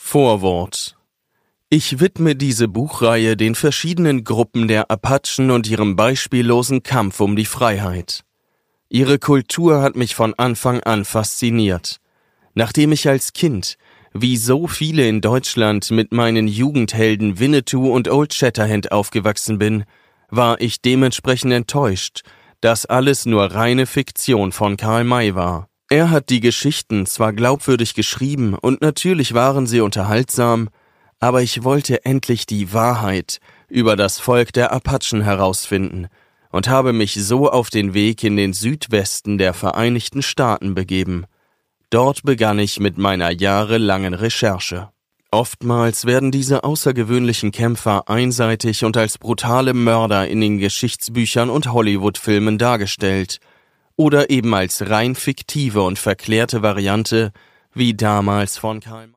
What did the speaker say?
Vorwort. Ich widme diese Buchreihe den verschiedenen Gruppen der Apachen und ihrem beispiellosen Kampf um die Freiheit. Ihre Kultur hat mich von Anfang an fasziniert. Nachdem ich als Kind, wie so viele in Deutschland, mit meinen Jugendhelden Winnetou und Old Shatterhand aufgewachsen bin, war ich dementsprechend enttäuscht, dass alles nur reine Fiktion von Karl May war. Er hat die Geschichten zwar glaubwürdig geschrieben und natürlich waren sie unterhaltsam, aber ich wollte endlich die Wahrheit über das Volk der Apachen herausfinden und habe mich so auf den Weg in den Südwesten der Vereinigten Staaten begeben. Dort begann ich mit meiner jahrelangen Recherche. Oftmals werden diese außergewöhnlichen Kämpfer einseitig und als brutale Mörder in den Geschichtsbüchern und Hollywood-Filmen dargestellt oder eben als rein fiktive und verklärte Variante, wie damals von Karl May.